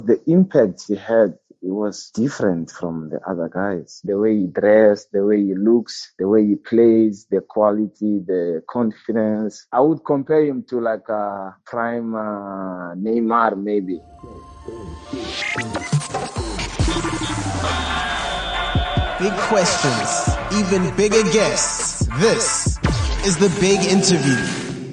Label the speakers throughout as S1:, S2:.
S1: The impact he had, it was different from the other guys. The way he dressed, the way he looks, the way he plays, the quality, the confidence. I would compare him to like a prime Neymar, maybe.
S2: Big questions, even bigger guests. This is The Big Interview.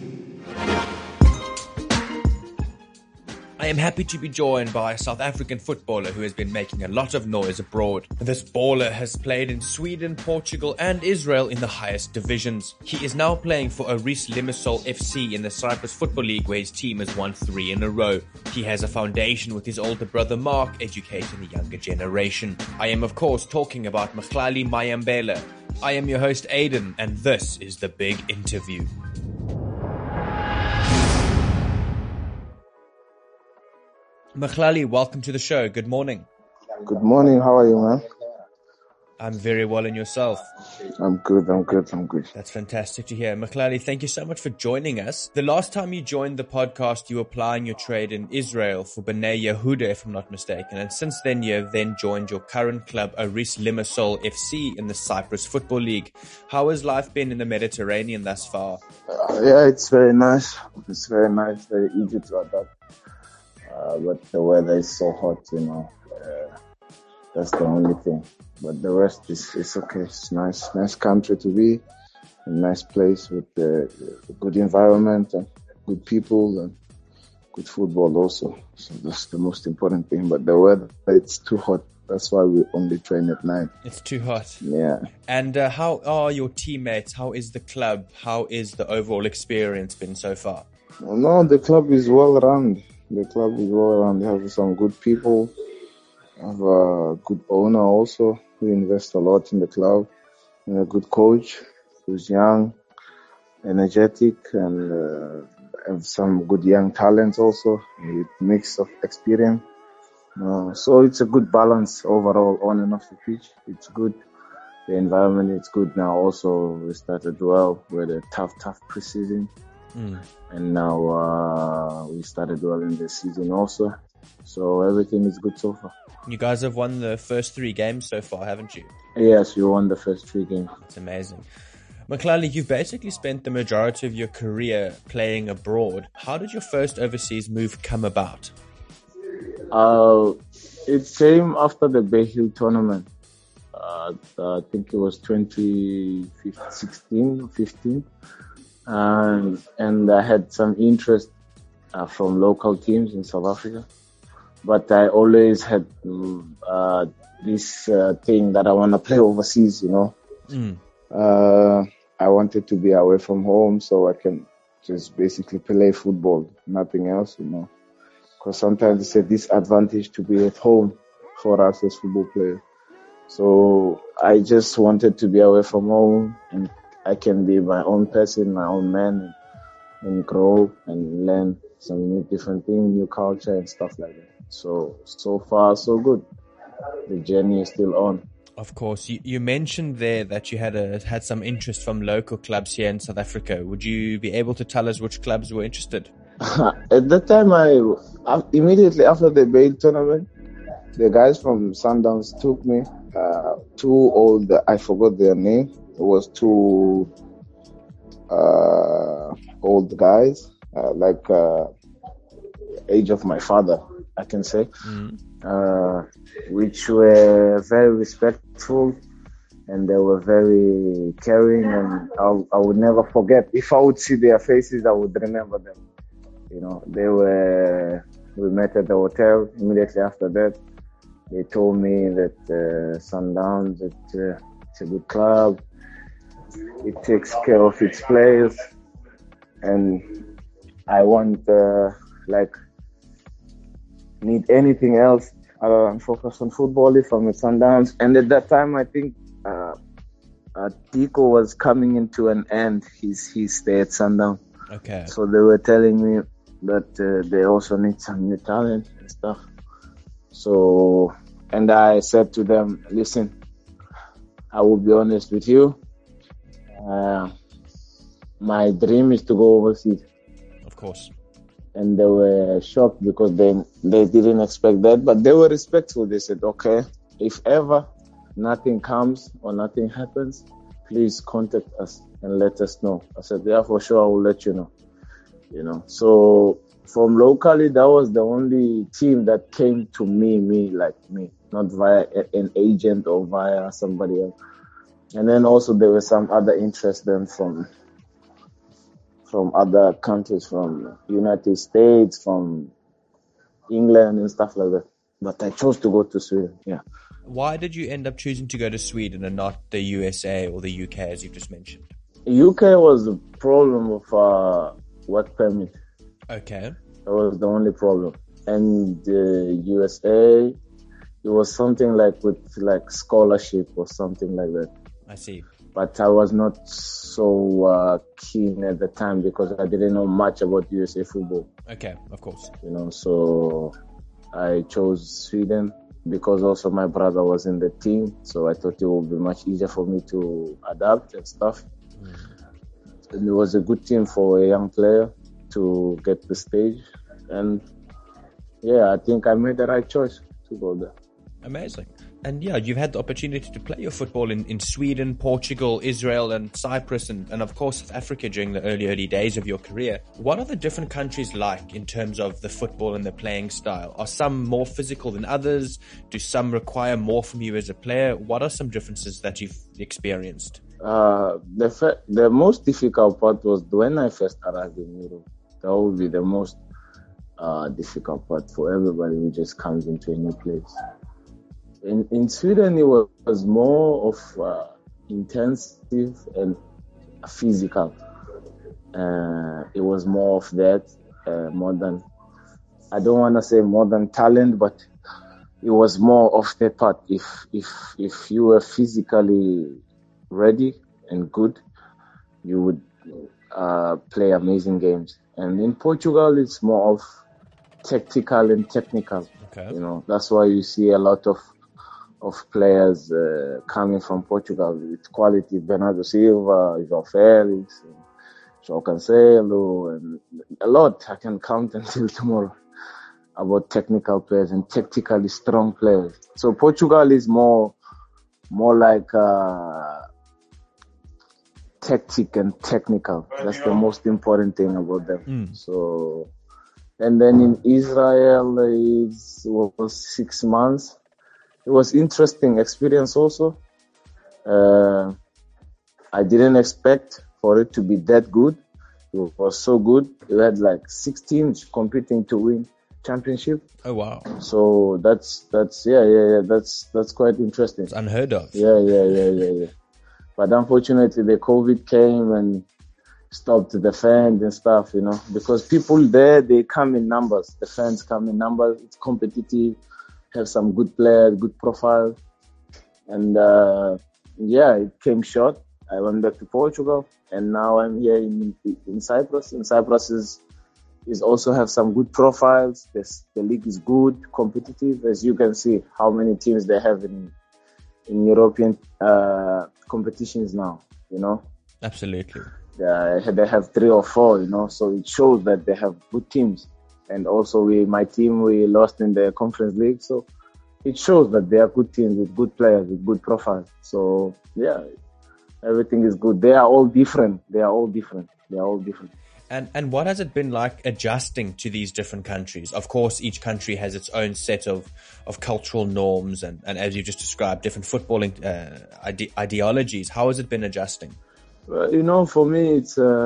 S3: I am happy to be joined by a South African footballer who has been making a lot of noise abroad. This baller has played in Sweden, Portugal and Israel in the highest divisions. He is now playing for Aris Limassol FC in the Cyprus Football League, where his team has won 3 in a row. He has a foundation with his older brother Mark, educating the younger generation. I am of course talking about Mkhlali Mayambela. I am your host Aiden, and this is The Big Interview. Mkhlali, welcome to the show. Good morning.
S1: Good morning. How are you, man?
S3: I'm very well, and yourself?
S1: I'm good.
S3: That's fantastic to hear. Mkhlali, thank you so much for joining us. The last time you joined the podcast, you were applying your trade in Israel for Bnei Yehuda, if I'm not mistaken. And since then, you have then joined your current club, Aris Limassol FC, in the Cyprus Football League. How has life been in the Mediterranean thus far?
S1: Yeah, it's very nice. Very easy to adapt. But the weather is so hot, that's the only thing. But the rest is okay. It's nice country to be, a nice place with a good environment and good people and good football also. So that's the most important thing. But the weather, it's too hot. That's why we only train at night.
S3: It's too hot.
S1: Yeah.
S3: And how are your teammates? How is the club? How is the overall experience been so far?
S1: No, the club is well run. They have some good people, have a good owner also. We invest a lot in the club, and a good coach who's young, energetic, and have some good young talents also. A mix of experience. So it's a good balance overall on and off the pitch. It's good. The environment is good now also. We started well. We had a tough pre-season. And now we started well in the season also. So everything is good so far.
S3: You guys have won the first 3 games so far, haven't you?
S1: Yes, we won the first 3 games.
S3: It's amazing. Mkhlali, you've basically spent the majority of your career playing abroad. How did your first overseas move come about?
S1: It came after the Bay Hill tournament. I think it was 2016 or 15. And I had some interest from local teams in South Africa, but I always had this thing that I want to play overseas. I wanted to be away from home so I can just basically play football, nothing else. Because sometimes it's a disadvantage to be at home for us as football players. So I just wanted to be away from home and I can be my own person, my own man, and grow and learn some different things, new culture and stuff like that. So far, so good. The journey is still on.
S3: Of course. You mentioned there that you had some interest from local clubs here in South Africa. Would you be able to tell us which clubs were interested?
S1: At that time, immediately after the Bay tournament, the guys from Sundowns took me. 2 old, I forgot their name. It was 2 old guys, age of my father, I can say, which were very respectful and they were very caring, and I would never forget. If I would see their faces, I would remember them. We met at the hotel. Immediately after that, they told me that Sundowns, it's a good club. It takes care of its players, and I won't need anything else other than focus on football if I'm at Sundowns. And at that time, I think Tico was coming into an end. His stay at Sundowns.
S3: Okay.
S1: So they were telling me that they also need some new talent and stuff. So, and I said to them, listen, I will be honest with you. My dream is to go overseas.
S3: Of course.
S1: and they were shocked because they didn't expect that, but they were respectful. They said, okay, if ever nothing comes or nothing happens, please contact us and let us know. I said, yeah, for sure, I will let you know. So from locally, that was the only team that came to me, not via an agent or via somebody else. And then also there was some other interest then from other countries, from United States, from England and stuff like that. But I chose to go to Sweden, yeah.
S3: Why did you end up choosing to go to Sweden and not the USA or the UK, as you just mentioned?
S1: UK was a problem of work permit.
S3: Okay.
S1: That was the only problem. And the USA, it was something with scholarship or something like that.
S3: I see.
S1: But I was not so keen at the time because I didn't know much about USA football.
S3: Okay, of course.
S1: So I chose Sweden because also my brother was in the team. So I thought it would be much easier for me to adapt and stuff. And it was a good team for a young player to get the stage. And yeah, I think I made the right choice to go there.
S3: Amazing. And yeah, you've had the opportunity to play your football in Sweden, Portugal, Israel and Cyprus and of course South Africa during the early days of your career. What are the different countries like in terms of the football and the playing style? Are some more physical than others? Do some require more from you as a player? What are some differences that you've experienced?
S1: The most difficult part was when I first arrived in Europe. That would be the most difficult part for everybody who just comes into a new place. In Sweden, it was more of intensive and physical. It was more of that, more than, I don't want to say more than talent, but it was more of that part. If you were physically ready and good, you would play amazing games. And in Portugal, it's more of tactical and technical.
S3: Okay.
S1: That's why you see a lot of players coming from Portugal with quality. Bernardo Silva, João Felix, João Cancelo, and a lot. I can count until tomorrow about technical players and tactically strong players. So Portugal is more like tactic and technical. That's the most important thing about them. So, and then in Israel, it was 6 months. It was interesting experience also. I didn't expect for it to be that good. It was so good. We had like 6 teams competing to win championship.
S3: Oh wow!
S1: So that's quite interesting.
S3: It's unheard of.
S1: Yeah. But unfortunately, the COVID came and stopped the fans and stuff. Because people there, they come in numbers. The fans come in numbers. It's competitive. Have some good players, good profile. And it came short. I went back to Portugal, and now I'm here in Cyprus. And Cyprus is also have some good profiles. The league is good, competitive. As you can see, how many teams they have in European competitions now.
S3: Absolutely.
S1: They have 3 or 4. So it shows that they have good teams. And also my team, we lost in the Conference League. So it shows that they are good teams with good players, with good profiles. So yeah, everything is good. They are all different.
S3: And what has it been like adjusting to these different countries? Of course, each country has its own set of cultural norms and as you just described, different footballing ideologies. How has it been adjusting?
S1: For me,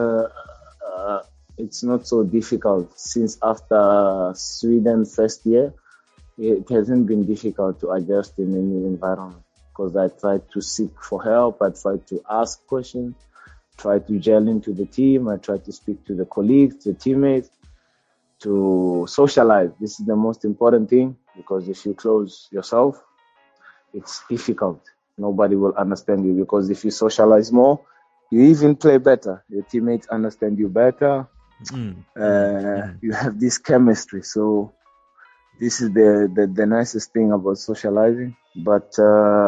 S1: it's not so difficult since after Sweden first year, it hasn't been difficult to adjust in a new environment because I tried to seek for help. I tried to ask questions, try to gel into the team. I tried to speak to the colleagues, the teammates, to socialize. This is the most important thing because if you close yourself, it's difficult. Nobody will understand you because if you socialize more, you even play better. Your teammates understand you better. You have this chemistry. So this is the nicest thing about socializing. But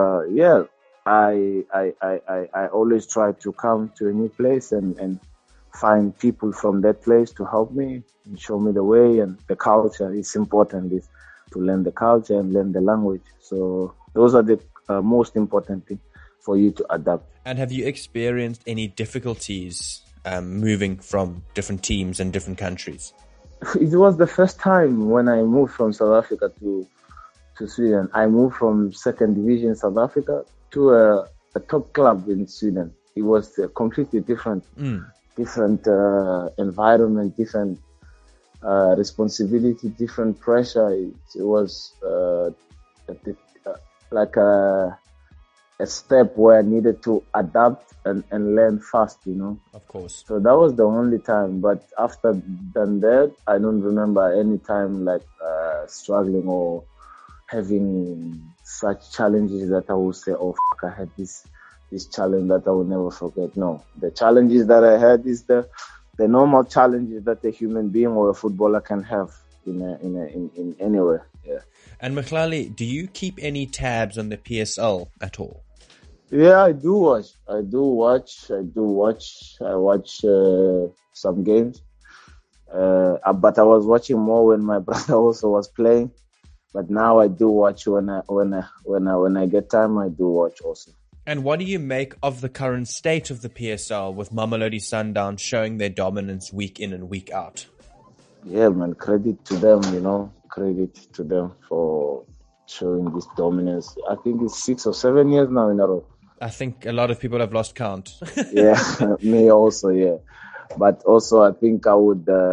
S1: I always try to come to a new place and find people from that place to help me and show me the way. And the culture is important, is to learn the culture and learn the language. So those are the most important thing for you to adapt.
S3: And have you experienced any difficulties moving from different teams and different countries?
S1: It was the first time when I moved from South Africa to Sweden. I moved from second division South Africa to a top club in Sweden. It was a completely different environment, different responsibility, different pressure. It was like a step where I needed to adapt and learn fast, you know.
S3: Of course.
S1: So that was the only time. But after than that, I don't remember any time like struggling or having such challenges that I would say, oh, I had this challenge that I will never forget. No, the challenges that I had is the normal challenges that a human being or a footballer can have in anywhere. Yeah.
S3: And Mkhlali, do you keep any tabs on the PSL at all?
S1: Yeah, I do watch. I watch some games. But I was watching more when my brother also was playing. But now I do watch when I get time. I do watch also.
S3: And what do you make of the current state of the PSL with Mamelodi Sundowns showing their dominance week in and week out?
S1: Yeah, man, credit to them, you know. Credit to them for showing this dominance. I think it's 6 or 7 years now in a row.
S3: I think a lot of people have lost count.
S1: Yeah, me also, yeah. But also, I think I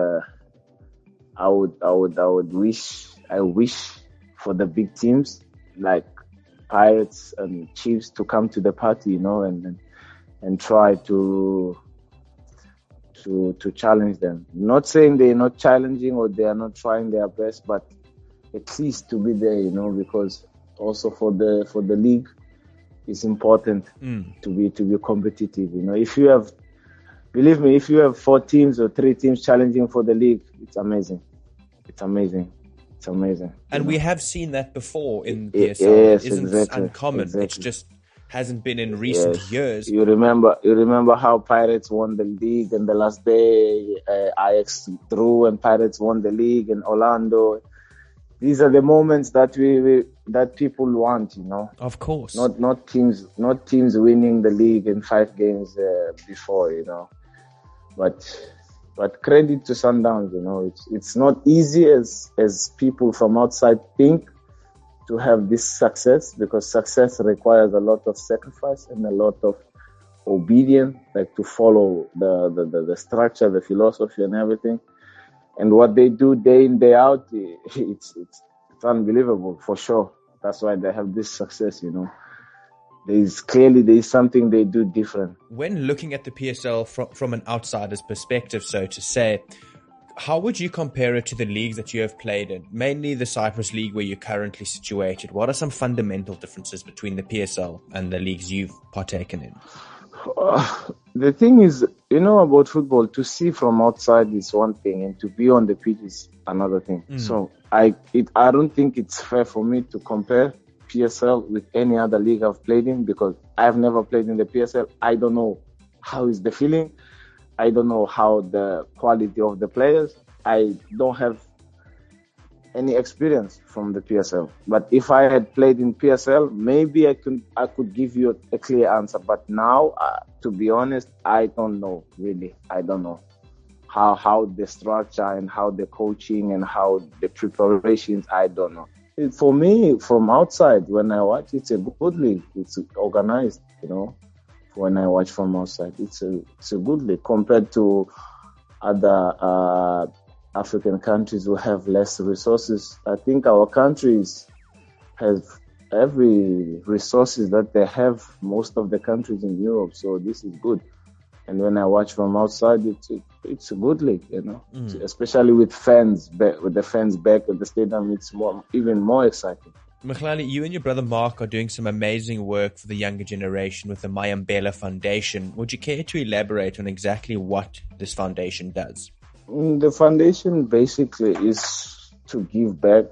S1: wish for the big teams like Pirates and Chiefs to come to the party, you know, and try to challenge them. Not saying they're not challenging or they are not trying their best, but at least to be there, you know, because also for the league, it's important to be competitive. You know, believe me, if you have 4 teams or 3 teams challenging for the league, it's amazing.
S3: And we have seen that before in the PSL.
S1: Yes,
S3: It isn't
S1: exactly,
S3: uncommon.
S1: exactly.
S3: It just hasn't been in recent years.
S1: You remember how Pirates won the league, and the last day Ajax drew and Pirates won the league in Orlando. These are the moments that that people want, you know.
S3: Of course.
S1: Not teams winning the league in 5 games before, you know. But credit to Sundowns, you know. It's not easy as people from outside think to have this success, because success requires a lot of sacrifice and a lot of obedience, like to follow the structure, the philosophy and everything. And what they do day in, day out, it's unbelievable for sure. That's why they have this success, you know. There is something they do different.
S3: When looking at the PSL from an outsider's perspective, so to say, how would you compare it to the leagues that you have played in? Mainly the Cyprus League where you're currently situated. What are some fundamental differences between the PSL and the leagues you've partaken in?
S1: The thing is, you know, about football, to see from outside is one thing, and to be on the pitch is another thing. So I don't think it's fair for me to compare PSL with any other league I've played in, because I've never played in the PSL. I don't know how is the feeling. I don't know how the quality of the players. I don't have any experience from the PSL. But if I had played in PSL, maybe I could give you a clear answer. But now, to be honest, I don't know, really. I don't know how the structure and how the coaching and how the preparations, I don't know. For me, from outside, when I watch, it's a good league. It's organized, you know. When I watch from outside, it's a good league compared to other African countries who have less resources. I think our countries have every resources that they have most of the countries in Europe. So this is good. And when I watch from outside, it's a good league, you know. Especially with the fans back at the stadium, it's even more exciting.
S3: Mkhlali, you and your brother Mark are doing some amazing work for the younger generation with the Mayambela Foundation. Would you care to elaborate on exactly what this foundation does?
S1: The foundation basically is to give back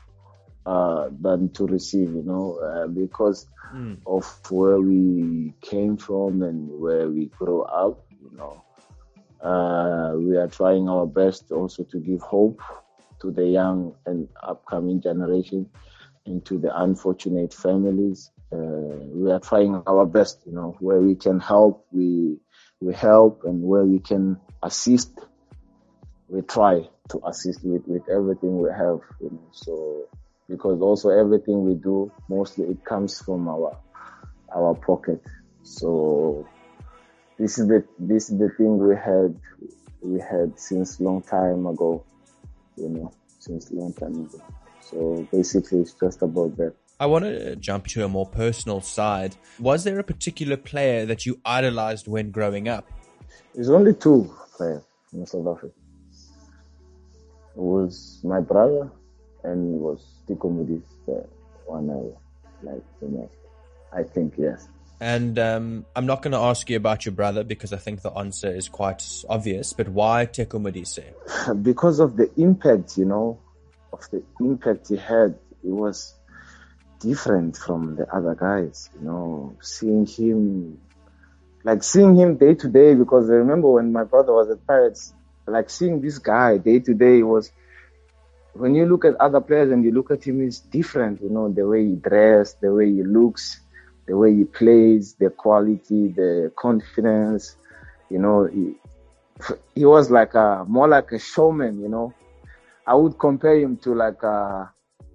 S1: than to receive, you know, because of where we came from and where we grew up, you know. We are trying our best also to give hope to the young and upcoming generation and to the unfortunate families. We are trying our best, where we can help, we help, and where we can assist, we try to assist with everything we have. So, because also everything we do, mostly it comes from our pocket. So this is the thing we had since long time ago, since long time ago. So basically it's just about that.
S3: I want to jump to a more personal side. Was there a particular player that you idolized when growing up?
S1: There's only two players in South Africa. It was my brother and it was Teko Modise, the one I liked the most. I think, yes.
S3: And I'm not going to ask you about your brother because I think the answer is quite obvious, but why Teko Modise?
S1: Because of the impact, of the impact he had. It was different from the other guys, seeing him day to day, because I remember when my brother was at Pirates, like seeing this guy day to day was, when you look at other players and you look at him, it's different, the way he dressed, the way he looks, the way he plays, the quality, the confidence, he was more like a showman, I would compare him to like a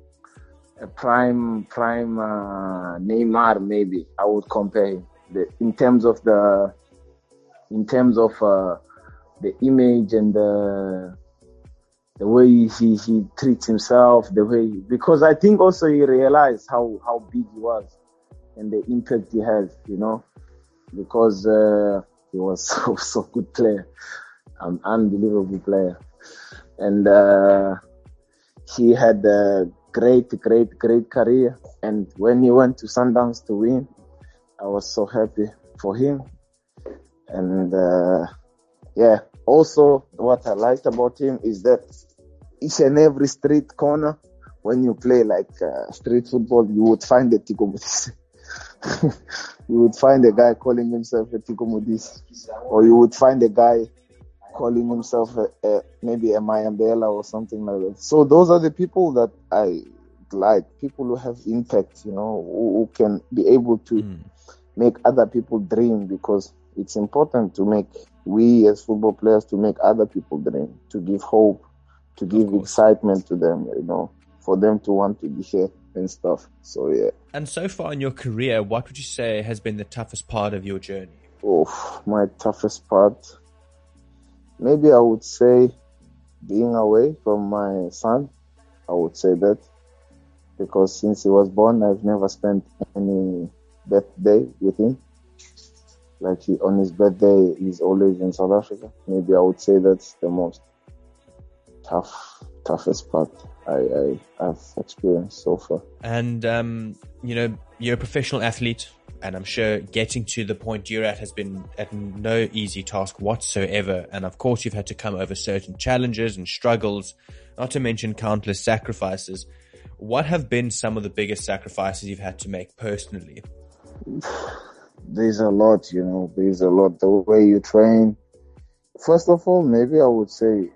S1: prime Neymar, maybe. I would compare him in terms of the image and the way he treats himself, because I think also he realized how big he was and the impact he has, because he was so good player, an unbelievable player, and he had a great career. And when he went to Sundowns to win, I was so happy for him. And also what I liked about him is that each and every street corner, when you play like street football, you would find a Teko Modise. You would find a guy calling himself a Teko Modise, or you would find a guy calling himself maybe a Mayambela or something like that. So those are the people that I like, people who have impact, who can be able to make other people dream, because it's important to make, we as football players, to make other people dream, to give hope, to give excitement to them, for them to want to be here and stuff. So yeah.
S3: And so far in your career, what would you say has been the toughest part of your journey?
S1: Oh, my toughest part, maybe I would say being away from my son. I would say that, because since he was born, I've never spent any birthday with him. Like on his birthday, he's always in South Africa. Maybe I would say that's the most toughest part I've experienced so far.
S3: And, you're a professional athlete, and I'm sure getting to the point you're at has been at no easy task whatsoever. And of course, you've had to come over certain challenges and struggles, not to mention countless sacrifices. What have been some of the biggest sacrifices you've had to make personally?
S1: There's a lot, there's a lot. The way you train. First of all, maybe I would say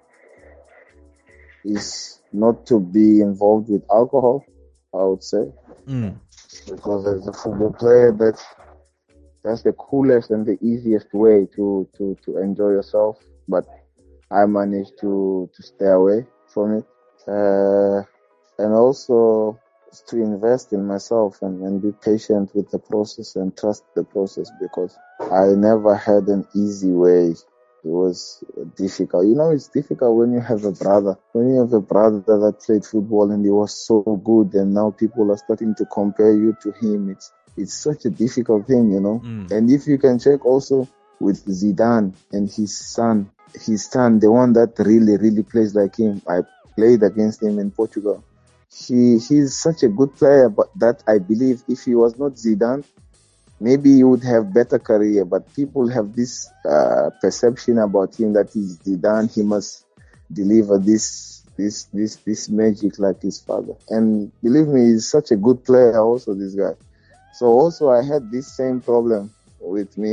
S1: is not to be involved with alcohol, I would say. Because as a football player, that's the coolest and the easiest way to enjoy yourself. But I managed to stay away from it. And also to invest in myself and be patient with the process and trust the process, because I never had an easy way. It was difficult. It's difficult when you have a brother. When you have a brother that played football and he was so good, and now people are starting to compare you to him. It's such a difficult thing, And if you can check also with Zidane and his son, the one that really, really plays like him. I played against him in Portugal. He's such a good player, but that I believe if he was not Zidane, maybe he would have better career. But people have this perception about him that he's Zidane. He must deliver this magic like his father. And believe me, he's such a good player also, this guy. So also I had this same problem with me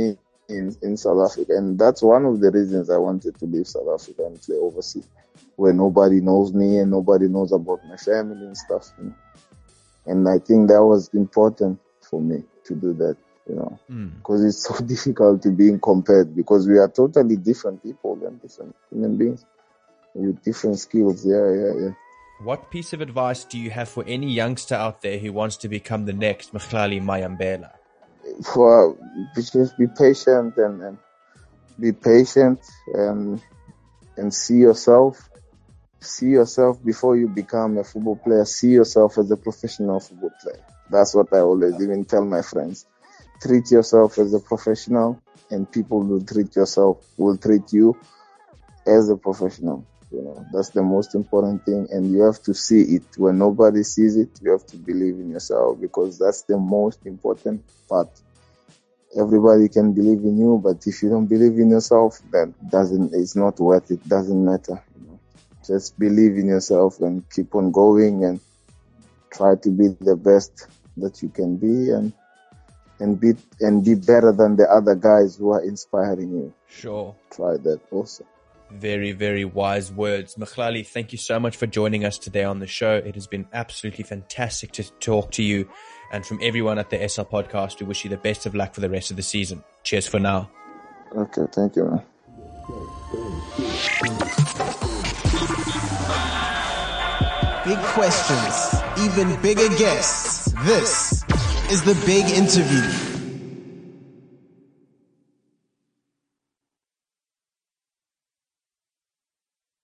S1: in South Africa. And that's one of the reasons I wanted to leave South Africa and play overseas, where nobody knows me and nobody knows about my family and stuff. You know? And I think that was important for me to do that, you know, because it's so difficult to be compared, because we are totally different people and different human beings with different skills. Yeah.
S3: What piece of advice do you have for any youngster out there who wants to become the next Mkhlali Mayambela?
S1: Just be patient and be patient and see yourself. See yourself before you become a football player. See yourself as a professional football player. That's what I always even tell my friends. Treat yourself as a professional, and people will treat you as a professional. You know, that's the most important thing, and you have to see it. When nobody sees it, you have to believe in yourself, because that's the most important part. Everybody can believe in you, but if you don't believe in yourself, then it's not worth it. Doesn't matter. You know? Just believe in yourself and keep on going and try to be the best that you can be, and be better than the other guys who are inspiring you.
S3: Sure.
S1: Try that also.
S3: Very, very wise words. Mkhlali, thank you so much for joining us today on the show. It has been absolutely fantastic to talk to you. And from everyone at the SL Podcast, we wish you the best of luck for the rest of the season. Cheers for now.
S1: Okay, thank you, man.
S2: Big questions, even bigger guests. This is The Big Interview.